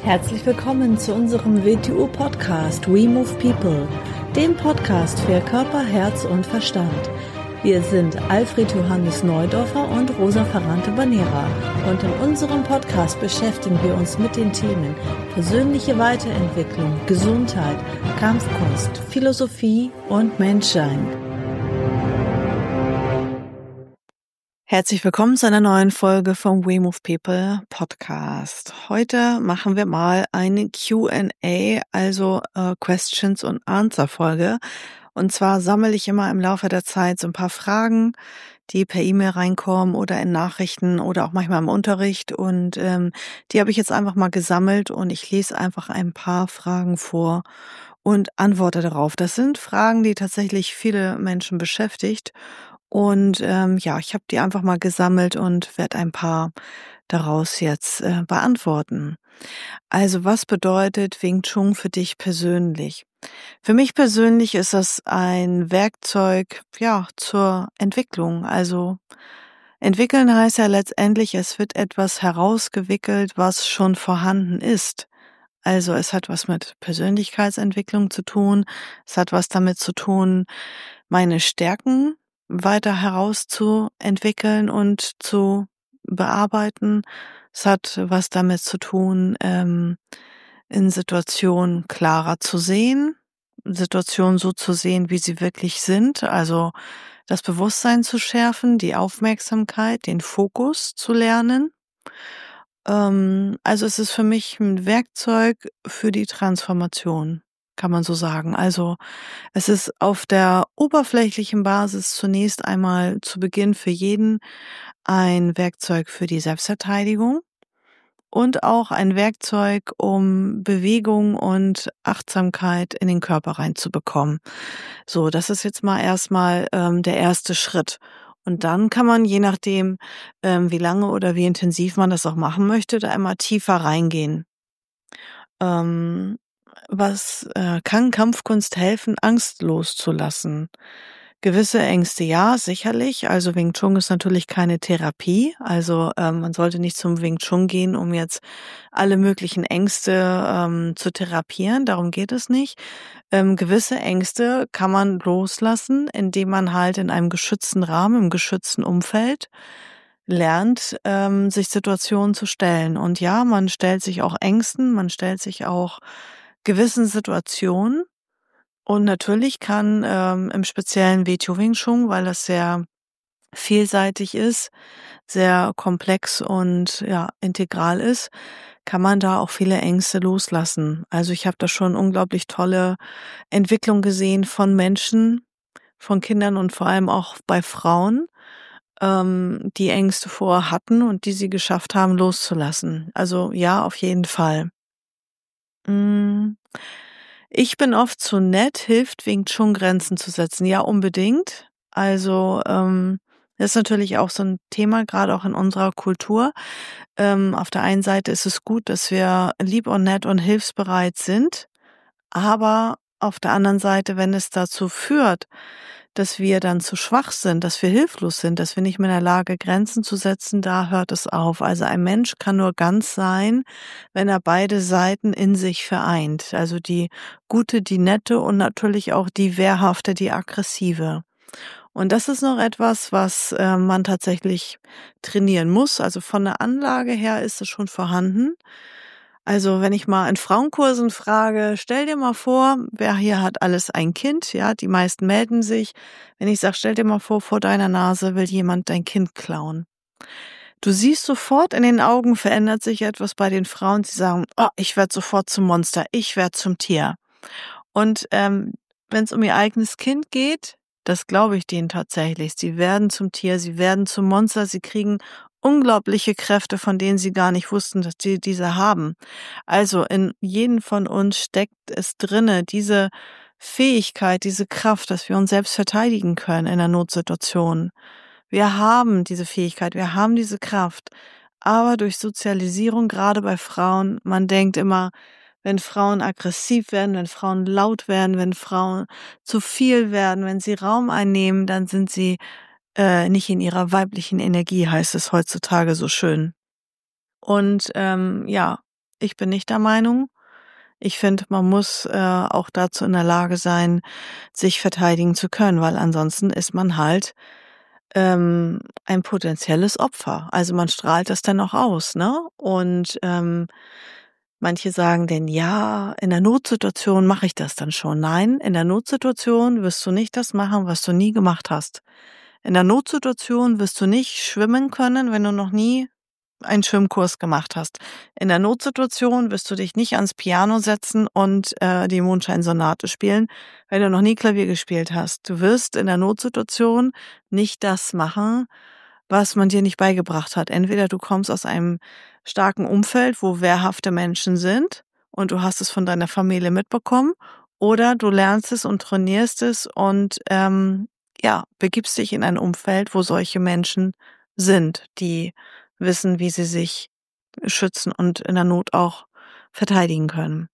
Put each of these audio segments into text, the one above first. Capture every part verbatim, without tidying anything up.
Herzlich willkommen zu unserem W T U-Podcast We Move People, dem Podcast für Körper, Herz und Verstand. Wir sind Alfred Johannes Neudorfer und Rosa Ferrante-Banera und in unserem Podcast beschäftigen wir uns mit den Themen persönliche Weiterentwicklung, Gesundheit, Kampfkunst, Philosophie und Menschsein. Herzlich willkommen zu einer neuen Folge vom We Move People Podcast. Heute machen wir mal eine Q and A, also äh, Questions und Answer Folge. Und zwar sammle ich immer im Laufe der Zeit so ein paar Fragen, die per E-Mail reinkommen oder in Nachrichten oder auch manchmal im Unterricht. Und ähm, die habe ich jetzt einfach mal gesammelt und ich lese einfach ein paar Fragen vor und antworte darauf. Das sind Fragen, die tatsächlich viele Menschen beschäftigt. Und ähm, ja, ich habe die einfach mal gesammelt und werde ein paar daraus jetzt äh, beantworten. Also, was bedeutet Wing Chun für dich persönlich? Für mich persönlich ist das ein Werkzeug, ja, zur Entwicklung. Also, entwickeln heißt ja letztendlich, es wird etwas herausgewickelt, was schon vorhanden ist. Also, es hat was mit Persönlichkeitsentwicklung zu tun. Es hat was damit zu tun, meine Stärken weiter herauszuentwickeln und zu bearbeiten. Es hat was damit zu tun, ähm, in Situationen klarer zu sehen, Situationen so zu sehen, wie sie wirklich sind, also das Bewusstsein zu schärfen, die Aufmerksamkeit, den Fokus zu lernen. Ähm, also es ist für mich ein Werkzeug für die Transformation, kann man so sagen. Also es ist auf der oberflächlichen Basis zunächst einmal zu Beginn für jeden ein Werkzeug für die Selbstverteidigung und auch ein Werkzeug, um Bewegung und Achtsamkeit in den Körper reinzubekommen. So, das ist jetzt mal erstmal ähm, der erste Schritt. Und dann kann man, je nachdem, ähm, wie lange oder wie intensiv man das auch machen möchte, da immer tiefer reingehen. Ähm, was äh, kann Kampfkunst helfen, Angst loszulassen? Gewisse Ängste, ja, sicherlich. Also Wing Chun ist natürlich keine Therapie. Also ähm, man sollte nicht zum Wing Chun gehen, um jetzt alle möglichen Ängste ähm, zu therapieren. Darum geht es nicht. Ähm, gewisse Ängste kann man loslassen, indem man halt in einem geschützten Rahmen, im geschützten Umfeld lernt, ähm, sich Situationen zu stellen. Und ja, man stellt sich auch Ängsten, man stellt sich auch gewissen Situationen. Und natürlich kann ähm, im speziellen W T U Wing Chun, weil das sehr vielseitig ist, sehr komplex und ja integral ist, kann man da auch viele Ängste loslassen. Also ich habe da schon unglaublich tolle Entwicklung gesehen von Menschen, von Kindern und vor allem auch bei Frauen, ähm, die Ängste vorher hatten und die sie geschafft haben loszulassen. Also ja, auf jeden Fall. Mm. Ich bin oft zu nett, hilft Wing Chun Grenzen zu setzen. Ja, unbedingt. Also ähm, das ist natürlich auch so ein Thema, gerade auch in unserer Kultur. Ähm, auf der einen Seite ist es gut, dass wir lieb und nett und hilfsbereit sind, aber auf der anderen Seite, wenn es dazu führt, dass wir dann zu schwach sind, dass wir hilflos sind, dass wir nicht mehr in der Lage, Grenzen zu setzen, da hört es auf. Also ein Mensch kann nur ganz sein, wenn er beide Seiten in sich vereint. Also die gute, die nette und natürlich auch die wehrhafte, die aggressive. Und das ist noch etwas, was äh, man tatsächlich trainieren muss. Also von der Anlage her ist es schon vorhanden. Also wenn ich mal in Frauenkursen frage, stell dir mal vor, wer hier hat alles ein Kind? Ja, die meisten melden sich. Wenn ich sage, stell dir mal vor, vor deiner Nase will jemand dein Kind klauen. Du siehst sofort, in den Augen verändert sich etwas bei den Frauen. Sie sagen, oh, ich werde sofort zum Monster, ich werde zum Tier. Und ähm, wenn es um ihr eigenes Kind geht, das glaube ich denen tatsächlich. Sie werden zum Tier, sie werden zum Monster, sie kriegen unglaubliche Kräfte, von denen sie gar nicht wussten, dass sie diese haben. Also in jedem von uns steckt es drinne, diese Fähigkeit, diese Kraft, dass wir uns selbst verteidigen können in einer Notsituation. Wir haben diese Fähigkeit, wir haben diese Kraft. Aber durch Sozialisierung, gerade bei Frauen, man denkt immer, wenn Frauen aggressiv werden, wenn Frauen laut werden, wenn Frauen zu viel werden, wenn sie Raum einnehmen, dann sind sie äh, nicht in ihrer weiblichen Energie, heißt es heutzutage so schön. Und ähm, ja, Ich bin nicht der Meinung. Ich finde, man muss äh, auch dazu in der Lage sein, sich verteidigen zu können, weil ansonsten ist man halt ähm, ein potenzielles Opfer. Also man strahlt das dann auch aus, ne? Und ähm, manche sagen denn, ja, in der Notsituation mache ich das dann schon. Nein, in der Notsituation wirst du nicht das machen, was du nie gemacht hast. In der Notsituation wirst du nicht schwimmen können, wenn du noch nie einen Schwimmkurs gemacht hast. In der Notsituation wirst du dich nicht ans Piano setzen und äh, die Mondscheinsonate spielen, weil du noch nie Klavier gespielt hast. Du wirst in der Notsituation nicht das machen, was man dir nicht beigebracht hat. Entweder du kommst aus einem starken Umfeld, wo wehrhafte Menschen sind und du hast es von deiner Familie mitbekommen, oder du lernst es und trainierst es und ähm, ja, begibst dich in ein Umfeld, wo solche Menschen sind, die wissen, wie sie sich schützen und in der Not auch verteidigen können.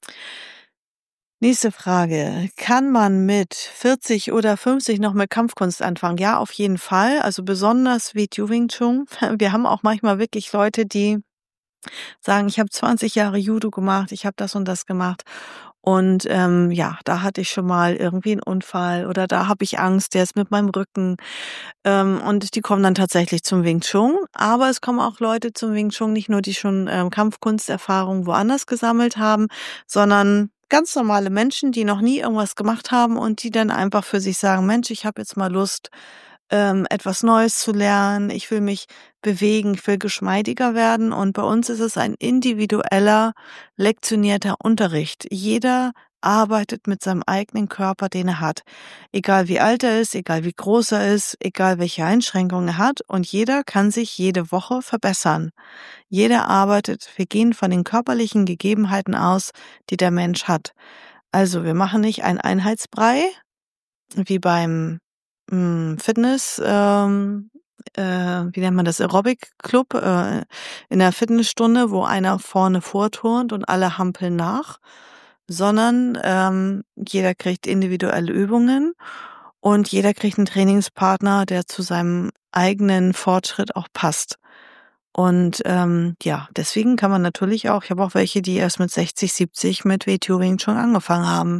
Nächste Frage. Kann man mit vierzig oder fünfzig noch mit Kampfkunst anfangen? Ja, auf jeden Fall. Also besonders wie Wing Chun. Wir haben auch manchmal wirklich Leute, die sagen, ich habe zwanzig Jahre Judo gemacht, ich habe das und das gemacht. Und ähm, ja, da hatte ich schon mal irgendwie einen Unfall oder da habe ich Angst, der ist mit meinem Rücken. Ähm, und die kommen dann tatsächlich zum Wing Chun. Aber es kommen auch Leute zum Wing Chun, nicht nur die schon ähm, Kampfkunsterfahrung woanders gesammelt haben, sondern ganz normale Menschen, die noch nie irgendwas gemacht haben und die dann einfach für sich sagen, Mensch, ich habe jetzt mal Lust, ähm, etwas Neues zu lernen. Ich will mich bewegen, ich will geschmeidiger werden. Und bei uns ist es ein individueller, lektionierter Unterricht. Jeder arbeitet mit seinem eigenen Körper, den er hat. Egal wie alt er ist, egal wie groß er ist, egal welche Einschränkungen er hat. Und jeder kann sich jede Woche verbessern. Jeder arbeitet, wir gehen von den körperlichen Gegebenheiten aus, die der Mensch hat. Also wir machen nicht ein Einheitsbrei, wie beim hm, Fitness, ähm, äh, wie nennt man das, Aerobic-Club, äh, in der Fitnessstunde, wo einer vorne vorturnt und alle hampeln nach, sondern ähm, jeder kriegt individuelle Übungen und jeder kriegt einen Trainingspartner, der zu seinem eigenen Fortschritt auch passt. Und ähm, ja, deswegen kann man natürlich auch, ich habe auch welche, die erst mit sechzig, siebzig mit Wing schon angefangen haben.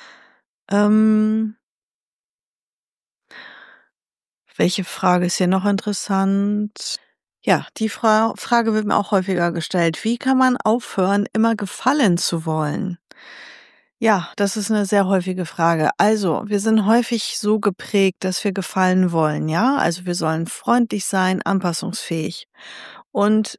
Ähm, Welche Frage ist hier noch interessant? Ja, die Fra Frage wird mir auch häufiger gestellt. Wie kann man aufhören, immer gefallen zu wollen? Ja, das ist eine sehr häufige Frage. Also, wir sind häufig so geprägt, dass wir gefallen wollen, ja? Also, wir sollen freundlich sein, anpassungsfähig. Und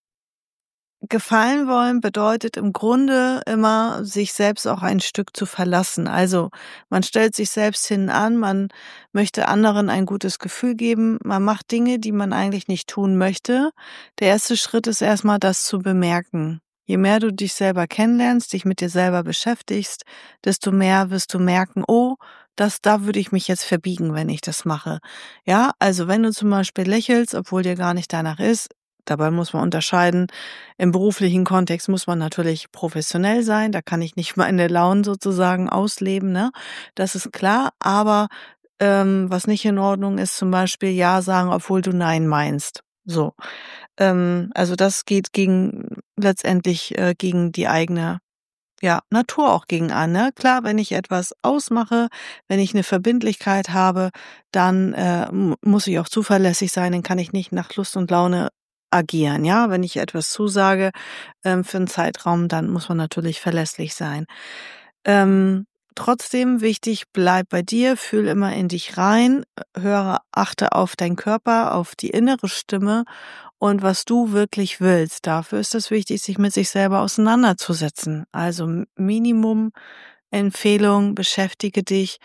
gefallen wollen bedeutet im Grunde immer, sich selbst auch ein Stück zu verlassen. Also man stellt sich selbst hinten an, man möchte anderen ein gutes Gefühl geben, man macht Dinge, die man eigentlich nicht tun möchte. Der erste Schritt ist erstmal, das zu bemerken. Je mehr du dich selber kennenlernst, dich mit dir selber beschäftigst, desto mehr wirst du merken, oh, das, da würde ich mich jetzt verbiegen, wenn ich das mache. Ja, also wenn du zum Beispiel lächelst, obwohl dir gar nicht danach ist, dabei muss man unterscheiden, im beruflichen Kontext muss man natürlich professionell sein, da kann ich nicht meine Launen sozusagen ausleben, ne? Das ist klar, aber ähm, was nicht in Ordnung ist, zum Beispiel Ja sagen, obwohl du Nein meinst. So. Ähm, also das geht gegen letztendlich äh, gegen die eigene ja, Natur auch gegen an, ne? Klar, wenn ich etwas ausmache, wenn ich eine Verbindlichkeit habe, dann äh, m muss ich auch zuverlässig sein, dann kann ich nicht nach Lust und Laune agieren, ja? Wenn ich etwas zusage, ähm, für 'n Zeitraum, dann muss man natürlich verlässlich sein. Ähm, Trotzdem wichtig, bleib bei dir, fühl immer in dich rein, höre achte auf deinen Körper, auf die innere Stimme und was du wirklich willst. Dafür ist es wichtig, sich mit sich selber auseinanderzusetzen. Also M- Minimum Empfehlung, beschäftige dich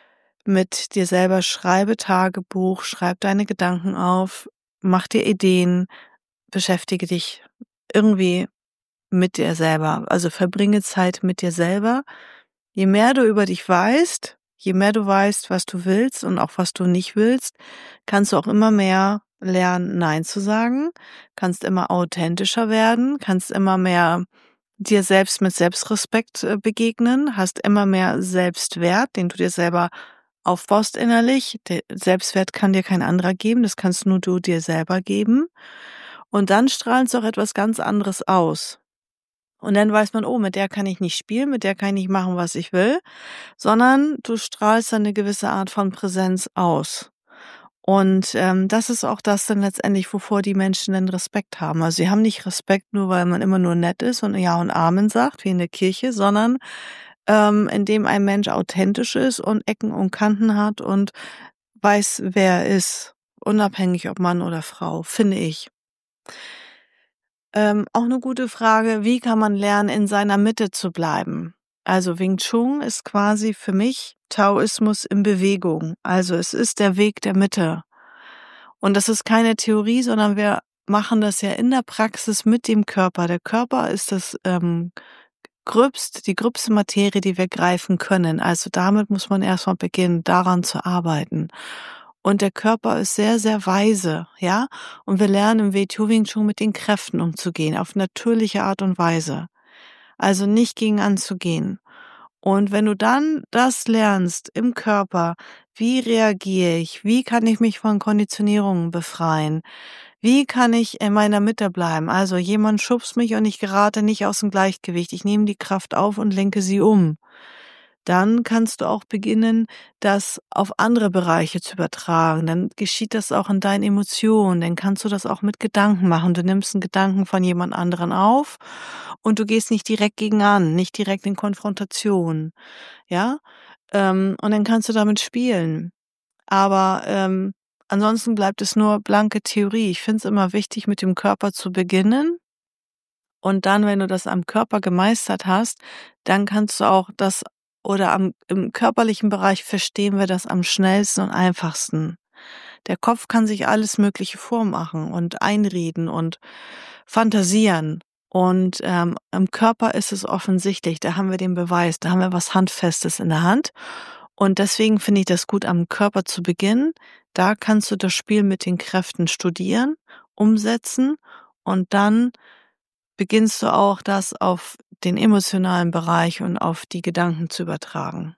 mit dir selber, schreibe Tagebuch, schreib deine Gedanken auf, mach dir Ideen, beschäftige dich irgendwie mit dir selber. Also verbringe Zeit mit dir selber. Je mehr du über dich weißt, je mehr du weißt, was du willst und auch was du nicht willst, kannst du auch immer mehr lernen, Nein zu sagen, kannst immer authentischer werden, kannst immer mehr dir selbst mit Selbstrespekt äh, begegnen, hast immer mehr Selbstwert, den du dir selber aufbaust innerlich. Der Selbstwert kann dir kein anderer geben, das kannst nur du dir selber geben. Und dann strahlst du auch etwas ganz anderes aus. Und dann weiß man, oh, mit der kann ich nicht spielen, mit der kann ich nicht machen, was ich will, sondern du strahlst dann 'ne gewisse Art von Präsenz aus. Und, ähm, das ist auch das dann letztendlich, wovor die Menschen dann Respekt haben. Also, sie haben nicht Respekt, nur weil man immer nur nett ist und Ja und Amen sagt, wie in der Kirche, sondern, ähm, indem ein Mensch authentisch ist und Ecken und Kanten hat und weiß, wer er ist, unabhängig ob Mann oder Frau, finde ich. Ähm, auch 'ne gute Frage: Wie kann man lernen, in seiner Mitte zu bleiben? Also, Wing Chun ist quasi für mich Taoismus in Bewegung. Also, es ist der Weg der Mitte. Und das ist keine Theorie, sondern wir machen das ja in der Praxis mit dem Körper. Der Körper ist das, ähm, gröbst die gröbste Materie, die wir greifen können. Also, damit muss man erst mal beginnen, daran zu arbeiten. Und der Körper ist sehr, sehr weise, ja? Und wir lernen im Wei-Chun-Wing Chun mit den Kräften umzugehen, auf natürliche Art und Weise. Also, nicht gegen anzugehen. Und wenn du dann das lernst im Körper: Wie reagiere ich? Wie kann ich mich von Konditionierungen befreien? Wie kann ich in meiner Mitte bleiben? Also, jemand schubst mich und ich gerate nicht aus'm Gleichgewicht. Ich nehme die Kraft auf und lenke sie um. Dann kannst du auch beginnen, das auf andere Bereiche zu übertragen. Dann geschieht das auch in deinen Emotionen. Dann kannst du das auch mit Gedanken machen. Du nimmst 'n Gedanken von jemand anderen auf und du gehst nicht direkt gegen an, nicht direkt in Konfrontation, ja? Ähm, und dann kannst du damit spielen. Aber, ähm, ansonsten bleibt es nur blanke Theorie. Ich finde es immer wichtig, mit dem Körper zu beginnen. Und dann, wenn du das am Körper gemeistert hast, dann kannst du auch das oder am im körperlichen Bereich verstehen wir das am schnellsten und einfachsten. Der Kopf kann sich alles Mögliche vormachen und einreden und fantasieren. Und, ähm, im Körper ist es offensichtlich, da haben wir den Beweis, da haben wir was Handfestes in der Hand. Und deswegen finde ich das gut, am Körper zu beginnen. Da kannst du das Spiel mit den Kräften studieren, umsetzen und dann beginnst du auch, das auf den emotionalen Bereich und auf die Gedanken zu übertragen.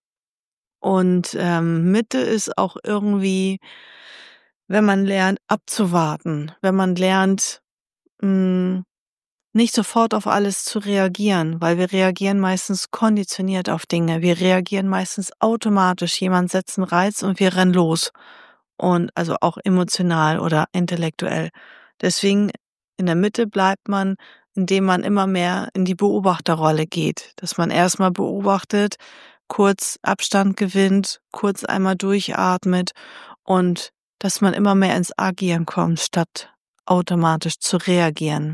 Und, ähm, Mitte ist auch irgendwie wenn man lernt, abzuwarten, wenn man lernt, hm, nicht sofort auf alles zu reagieren, weil wir reagieren meistens konditioniert auf Dinge. Wir reagieren meistens automatisch. Jemand setzt 'n Reiz und wir rennen los und also auch emotional oder intellektuell. Deswegen in der Mitte bleibt man, indem man immer mehr in die Beobachterrolle geht, dass man erst mal beobachtet, kurz Abstand gewinnt, kurz einmal durchatmet und dass man immer mehr ins Agieren kommt, statt automatisch zu reagieren.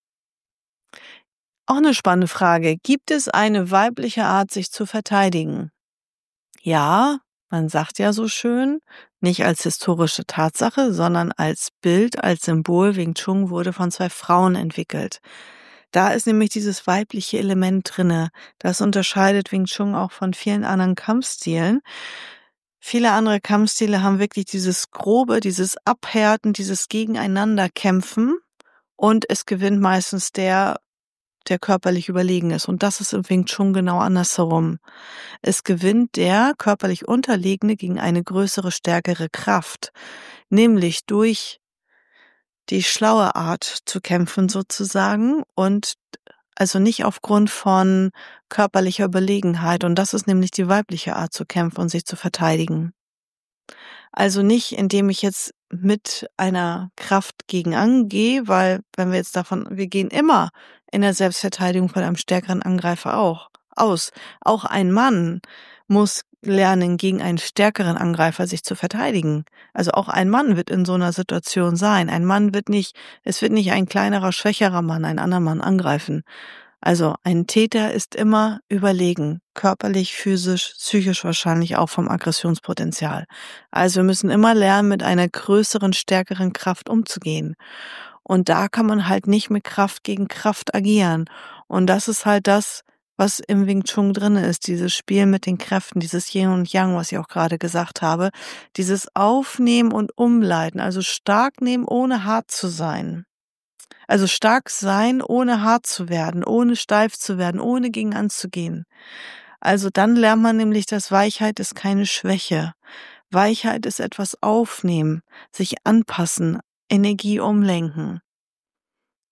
Auch 'ne spannende Frage. Gibt es eine weibliche Art, sich zu verteidigen? Ja, man sagt ja so schön, nicht als historische Tatsache, sondern als Bild, als Symbol. Wing Chun wurde von zwei Frauen entwickelt. Da ist nämlich dieses weibliche Element drinne. Das unterscheidet Wing Chun auch von vielen anderen Kampfstilen. Viele andere Kampfstile haben wirklich dieses Grobe, dieses Abhärten, dieses Gegeneinanderkämpfen und es gewinnt meistens der, der körperlich überlegen ist. Und das ist im Wing Chun genau andersherum. Es gewinnt der körperlich Unterlegene gegen eine größere, stärkere Kraft, nämlich durch die schlaue Art zu kämpfen sozusagen und also nicht aufgrund von körperlicher Überlegenheit. Und das ist nämlich die weibliche Art zu kämpfen und sich zu verteidigen. Also nicht, indem ich jetzt mit einer Kraft gegen angehe, weil wenn wir jetzt davon wir gehen immer in der Selbstverteidigung von einem stärkeren Angreifer auch aus. Auch ein Mann muss lernen, gegen einen stärkeren Angreifer sich zu verteidigen. Also auch ein Mann wird in so 'ner Situation sein. Ein Mann wird nicht es wird nicht ein kleinerer, schwächerer Mann einen anderen Mann angreifen. Also ein Täter ist immer überlegen, körperlich, physisch, psychisch wahrscheinlich auch vom Aggressionspotenzial. Also wir müssen immer lernen, mit einer größeren, stärkeren Kraft umzugehen. Und da kann man halt nicht mit Kraft gegen Kraft agieren. Und das ist halt das, was im Wing Chun drinne ist, dieses Spiel mit den Kräften, dieses Yin und Yang, was ich auch grade gesagt habe. Dieses Aufnehmen und Umleiten, also stark nehmen, ohne hart zu sein. Also stark sein, ohne hart zu werden, ohne steif zu werden, ohne gegen anzugehen. Also dann lernt man nämlich, dass Weichheit ist keine Schwäche. Weichheit ist etwas aufnehmen, sich anpassen, Energie umlenken.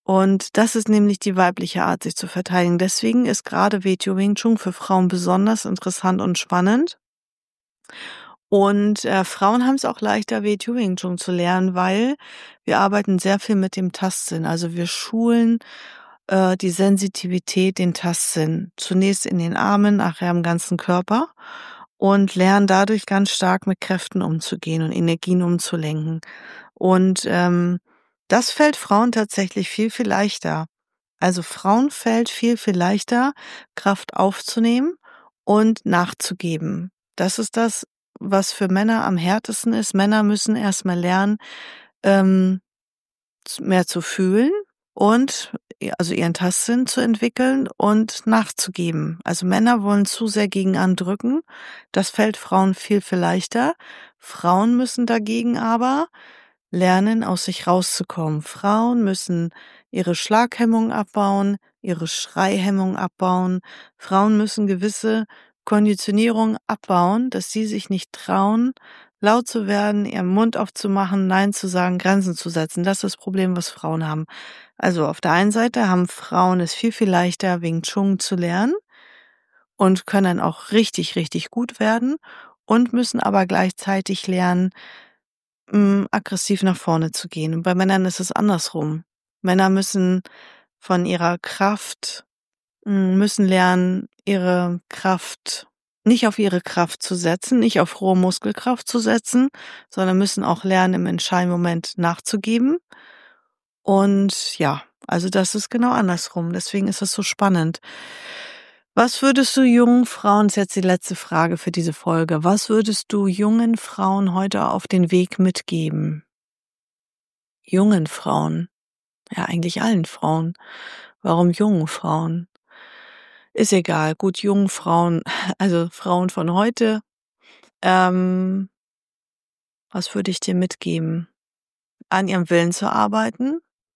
Und das ist nämlich die weibliche Art, sich zu verteidigen. Deswegen ist gerade W T O Wing Chun für Frauen besonders interessant und spannend. Und äh, Frauen haben es auch leichter, W T O Wing Chun zu lernen, weil wir arbeiten sehr viel mit dem Tastsinn. Also wir schulen äh, die Sensitivität, den Tastsinn. Zunächst in den Armen, nachher im ganzen Körper und lernen dadurch ganz stark mit Kräften umzugehen und Energien umzulenken. Und ähm, das fällt Frauen tatsächlich viel, viel leichter. Also Frauen fällt viel, viel leichter, Kraft aufzunehmen und nachzugeben. Das ist das, was für Männer am härtesten ist. Männer müssen erst mal lernen, ähm, z mehr zu fühlen und i also ihren Tastsinn zu entwickeln und nachzugeben. Also Männer wollen zu sehr gegen andrücken. Das fällt Frauen viel, viel leichter. Frauen müssen dagegen aber lernen, aus sich rauszukommen. Frauen müssen ihre Schlaghemmung abbauen, ihre Schreihemmung abbauen. Frauen müssen gewisse Konditionierung abbauen, dass sie sich nicht trauen, laut zu werden, ihren Mund aufzumachen, nein zu sagen, Grenzen zu setzen. Das ist das Problem, was Frauen haben. Also auf der einen Seite haben Frauen es viel, viel leichter, Wing Chun zu lernen und können dann auch richtig, richtig gut werden und müssen aber gleichzeitig lernen, hm, aggressiv nach vorne zu gehen. Und bei Männern ist es andersrum. Männer müssen von ihrer Kraft hm, müssen lernen, ihre Kraft nicht auf ihre Kraft zu setzen, nicht auf rohe Muskelkraft zu setzen, sondern müssen auch lernen, im entscheidenden Moment nachzugeben. Und ja, also das ist genau andersrum. Deswegen ist das so spannend. Was würdest du jungen Frauen, das ist jetzt die letzte Frage für diese Folge, was würdest du jungen Frauen heute auf den Weg mitgeben? Jungen Frauen, ja eigentlich allen Frauen. Warum jungen Frauen? Ist egal, gut, jungen Frauen, also Frauen von heute, ähm, was würde ich dir mitgeben? An ihrem Willen zu arbeiten.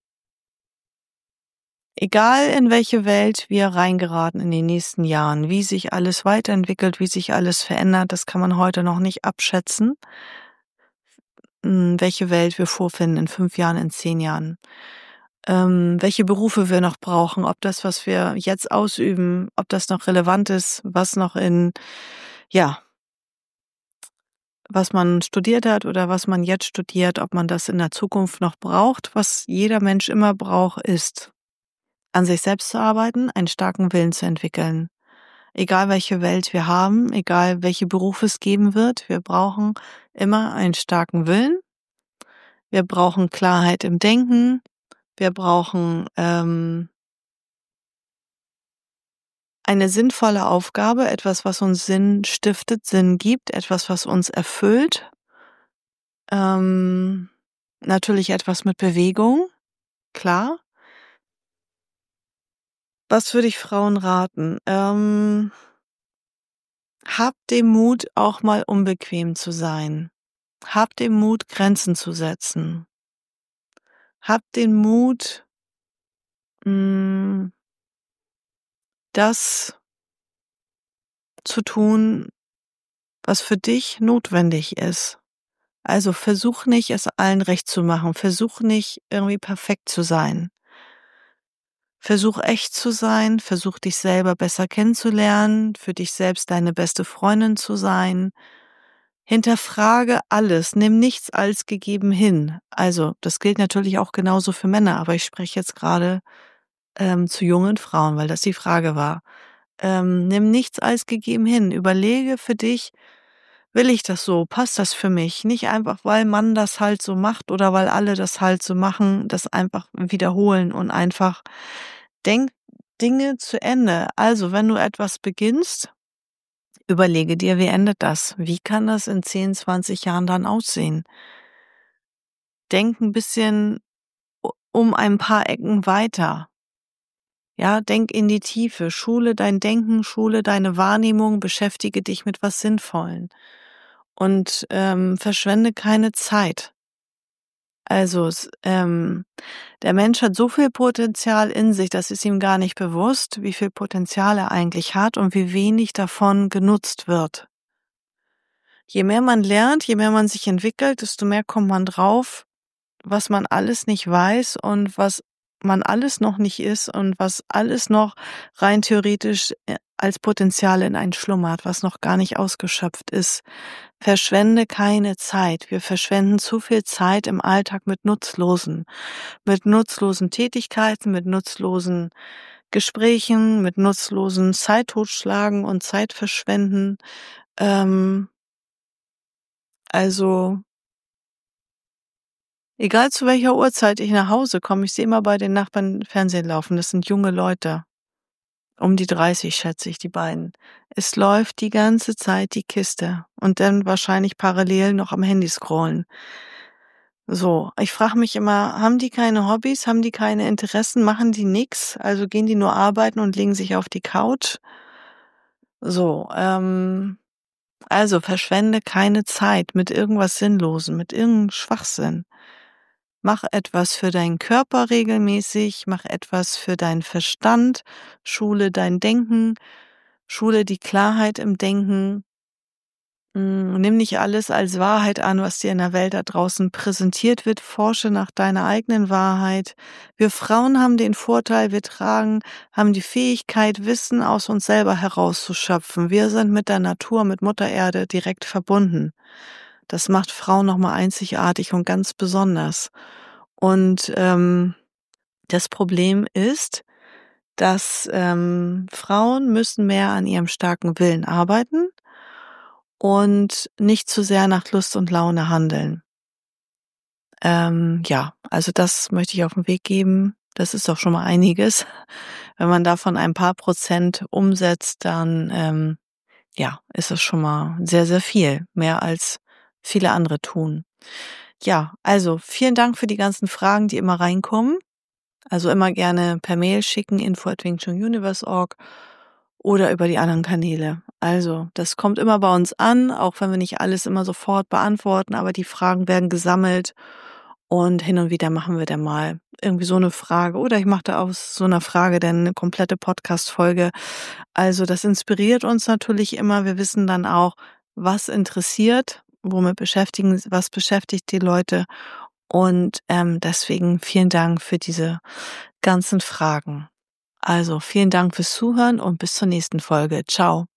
Egal in welche Welt wir reingeraten in den nächsten Jahren, wie sich alles weiterentwickelt, wie sich alles verändert, das kann man heute noch nicht abschätzen, hm, welche Welt wir vorfinden in fünf Jahren, in zehn Jahren. Ähm, welche Berufe wir noch brauchen, ob das, was wir jetzt ausüben, ob das noch relevant ist, was noch in, ja, was man studiert hat oder was man jetzt studiert, ob man das in der Zukunft noch braucht. Was jeder Mensch immer braucht, ist, an sich selbst zu arbeiten, einen starken Willen zu entwickeln. Egal welche Welt wir haben, egal welche Berufe es geben wird, wir brauchen immer einen starken Willen. Wir brauchen Klarheit im Denken. Wir brauchen ähm, eine sinnvolle Aufgabe, etwas, was uns Sinn stiftet, Sinn gibt, etwas, was uns erfüllt. Ähm, natürlich etwas mit Bewegung, klar. Was würde ich Frauen raten? Ähm, habt den Mut, auch mal unbequem zu sein. Habt den Mut, Grenzen zu setzen. Habt den Mut, mh, das zu tun, was für dich notwendig ist. Also versuch nicht, es allen recht zu machen. Versuch nicht, irgendwie perfekt zu sein. Versuch echt zu sein. Versuch dich selber besser kennenzulernen. Für dich selbst deine beste Freundin zu sein. Hinterfrage alles. Nimm nichts als gegeben hin. Also das gilt natürlich auch genauso für Männer. Aber ich spreche jetzt gerade ähm, zu jungen Frauen, weil das die Frage war. Ähm, nimm nichts als gegeben hin. Überlege für dich, will ich das so? Passt das für mich? Nicht einfach, weil man das halt so macht oder weil alle das halt so machen, das einfach wiederholen und einfach denk Dinge zu Ende. Also, wenn du etwas beginnst, überlege dir, wie endet das? Wie kann das in zehn, zwanzig Jahren dann aussehen? Denk ein bisschen u um ein paar Ecken weiter. Ja, denk in die Tiefe, schule dein Denken, schule deine Wahrnehmung, beschäftige dich mit was Sinnvollen und ähm, verschwende keine Zeit. Also, es, ähm, der Mensch hat so viel Potenzial in sich, das ist ihm gar nicht bewusst, wie viel Potenzial er eigentlich hat und wie wenig davon genutzt wird. Je mehr man lernt, je mehr man sich entwickelt, desto mehr kommt man drauf, was man alles nicht weiß und was man alles noch nicht ist und was alles noch rein theoretisch äh, als Potenzial in einen schlummert, was noch gar nicht ausgeschöpft ist. Verschwende keine Zeit. Wir verschwenden zu viel Zeit im Alltag mit nutzlosen, mit nutzlosen Tätigkeiten, mit nutzlosen Gesprächen, mit nutzlosen Zeittotschlagen und Zeitverschwenden. Ähm, also egal zu welcher Uhrzeit ich nach Hause komme, ich sehe immer bei den Nachbarn Fernsehen laufen. Das sind junge Leute. Um die dreißig schätze ich, die beiden. Es läuft die ganze Zeit die Kiste und dann wahrscheinlich parallel noch am Handy scrollen. So, ich frage mich immer, haben die keine Hobbys, haben die keine Interessen, machen die nix? Also gehen die nur arbeiten und legen sich auf die Couch? So, ähm, also verschwende keine Zeit mit irgendwas Sinnlosem, mit irgendeinem Schwachsinn. Mach etwas für deinen Körper regelmäßig, mach etwas für deinen Verstand, schule dein Denken, schule die Klarheit im Denken. Mm, Nimm nicht alles als Wahrheit an, was dir in der Welt da draußen präsentiert wird. Forsche nach deiner eigenen Wahrheit. Wir Frauen haben den Vorteil, wir tragen, haben die Fähigkeit, Wissen aus uns selber herauszuschöpfen. Wir sind mit der Natur, mit Mutter Erde direkt verbunden. Das macht Frauen nochmal einzigartig und ganz besonders. Und ähm, das Problem ist, dass ähm, Frauen müssen mehr an ihrem starken Willen arbeiten und nicht zu sehr nach Lust und Laune handeln. Ähm, ja, also das möchte ich auf den Weg geben. Das ist doch schon mal einiges. Wenn man davon ein paar Prozent umsetzt, dann ähm, ja, ist es schon mal sehr, sehr viel. Mehr als viele andere tun. Ja, also vielen Dank für die ganzen Fragen, die immer reinkommen. Also immer gerne per Mail schicken, info at wing chun universe punkt org oder über die anderen Kanäle. Also, das kommt immer bei uns an, auch wenn wir nicht alles immer sofort beantworten, aber die Fragen werden gesammelt und hin und wieder machen wir dann mal irgendwie so eine Frage oder ich mache da aus so einer Frage dann eine komplette Podcast-Folge. Also, das inspiriert uns natürlich immer. Wir wissen dann auch, was interessiert, womit beschäftigen, was beschäftigt die Leute und ähm, deswegen vielen Dank für diese ganzen Fragen. Also vielen Dank fürs Zuhören und bis zur nächsten Folge. Ciao.